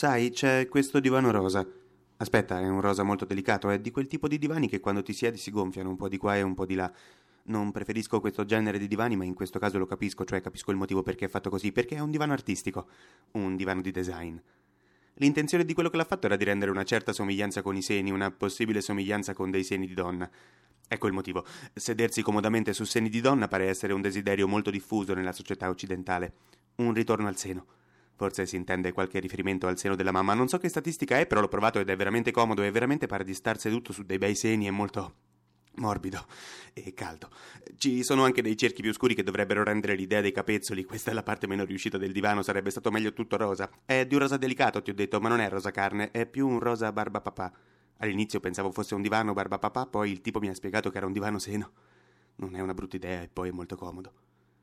Sai, c'è questo divano rosa. Aspetta, è un rosa molto delicato, è di quel tipo di divani che quando ti siedi si gonfiano un po' di qua e un po' di là. Non preferisco questo genere di divani, ma in questo caso lo capisco, cioè capisco il motivo perché è fatto così, perché è un divano artistico, un divano di design. L'intenzione di quello che l'ha fatto era di rendere una certa somiglianza con i seni, una possibile somiglianza con dei seni di donna. Ecco il motivo. Sedersi comodamente su seni di donna pare essere un desiderio molto diffuso nella società occidentale. Un ritorno al seno. Forse si intende qualche riferimento al seno della mamma. Non so che statistica è, però l'ho provato ed è veramente comodo e veramente pare di star seduto su dei bei seni e molto morbido e caldo. Ci sono anche dei cerchi più scuri che dovrebbero rendere l'idea dei capezzoli. Questa è la parte meno riuscita del divano, sarebbe stato meglio tutto rosa. È di un rosa delicato, ti ho detto, ma non è rosa carne, è più un rosa barba papà. All'inizio pensavo fosse un divano barba papà, poi il tipo mi ha spiegato che era un divano seno. Non è una brutta idea e poi è molto comodo.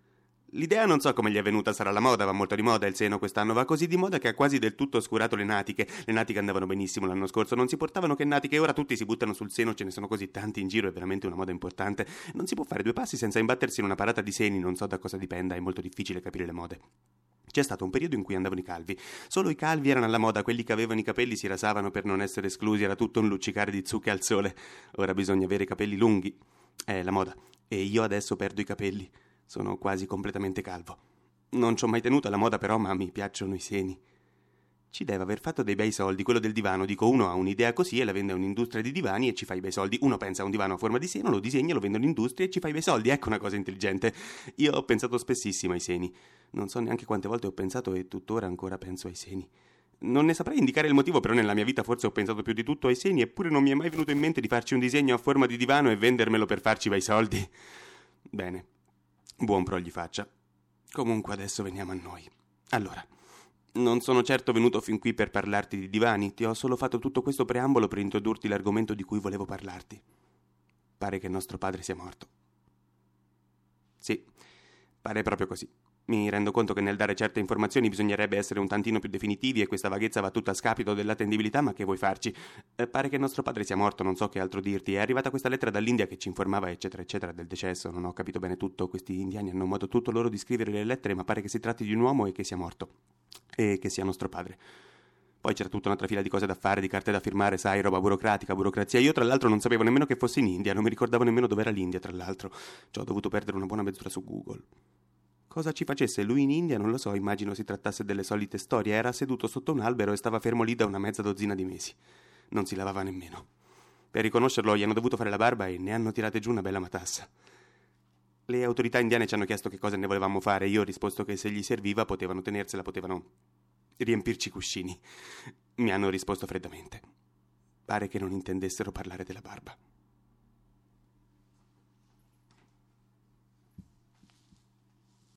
L'idea non so come gli è venuta, sarà la moda, va molto di moda il seno quest'anno, va così di moda che ha quasi del tutto oscurato le natiche. Le natiche andavano benissimo l'anno scorso, non si portavano che natiche e ora tutti si buttano sul seno, ce ne sono così tanti in giro, è veramente una moda importante. Non si può fare due passi senza imbattersi in una parata di seni, non so da cosa dipenda, è molto difficile capire le mode. C'è stato un periodo in cui andavano i calvi. Solo i calvi erano alla moda, quelli che avevano i capelli si rasavano per non essere esclusi, era tutto un luccicare di zucche al sole. Ora bisogna avere i capelli lunghi. È la moda. E io adesso perdo i capelli. Sono quasi completamente calvo. Non ci ho mai tenuto alla moda però, ma mi piacciono i seni. Ci deve aver fatto dei bei soldi, quello del divano. Dico, uno ha un'idea così e la vende a un'industria di divani e ci fa i bei soldi. Uno pensa a un divano a forma di seno, lo disegna, lo vende all'industria e ci fa i bei soldi. Ecco una cosa intelligente. Io ho pensato spessissimo ai seni. Non so neanche quante volte ho pensato e tuttora ancora penso ai seni. Non ne saprei indicare il motivo, però nella mia vita forse ho pensato più di tutto ai seni, eppure non mi è mai venuto in mente di farci un disegno a forma di divano e vendermelo per farci bei soldi. Bene, buon pro gli faccia. Comunque adesso veniamo a noi. Allora, non sono certo venuto fin qui per parlarti di divani, ti ho solo fatto tutto questo preambolo per introdurti l'argomento di cui volevo parlarti. Pare che nostro padre sia morto. Sì, pare proprio così. Mi rendo conto che nel dare certe informazioni bisognerebbe essere un tantino più definitivi e questa vaghezza va tutta a scapito dell'attendibilità, ma che vuoi farci? Pare che nostro padre sia morto, non so che altro dirti. È arrivata questa lettera dall'India che ci informava eccetera eccetera del decesso, non ho capito bene tutto. Questi indiani hanno un modo tutto loro di scrivere le lettere, ma pare che si tratti di un uomo e che sia morto. E che sia nostro padre. Poi c'era tutta un'altra fila di cose da fare, di carte da firmare, sai, roba burocratica, burocrazia. Io tra l'altro non sapevo nemmeno che fosse in India, non mi ricordavo nemmeno dov'era l'India, tra l'altro. Ci ho dovuto perdere una buona mezz'ora su Google. Cosa ci facesse lui in India non lo so, immagino si trattasse delle solite storie. Era seduto sotto un albero e stava fermo lì da una mezza dozzina di mesi. Non si lavava nemmeno. Per riconoscerlo gli hanno dovuto fare la barba e ne hanno tirate giù una bella matassa. Le autorità indiane ci hanno chiesto che cosa ne volevamo fare. Io ho risposto che se gli serviva potevano tenersela, potevano riempirci i cuscini. Mi hanno risposto freddamente. Pare che non intendessero parlare della barba.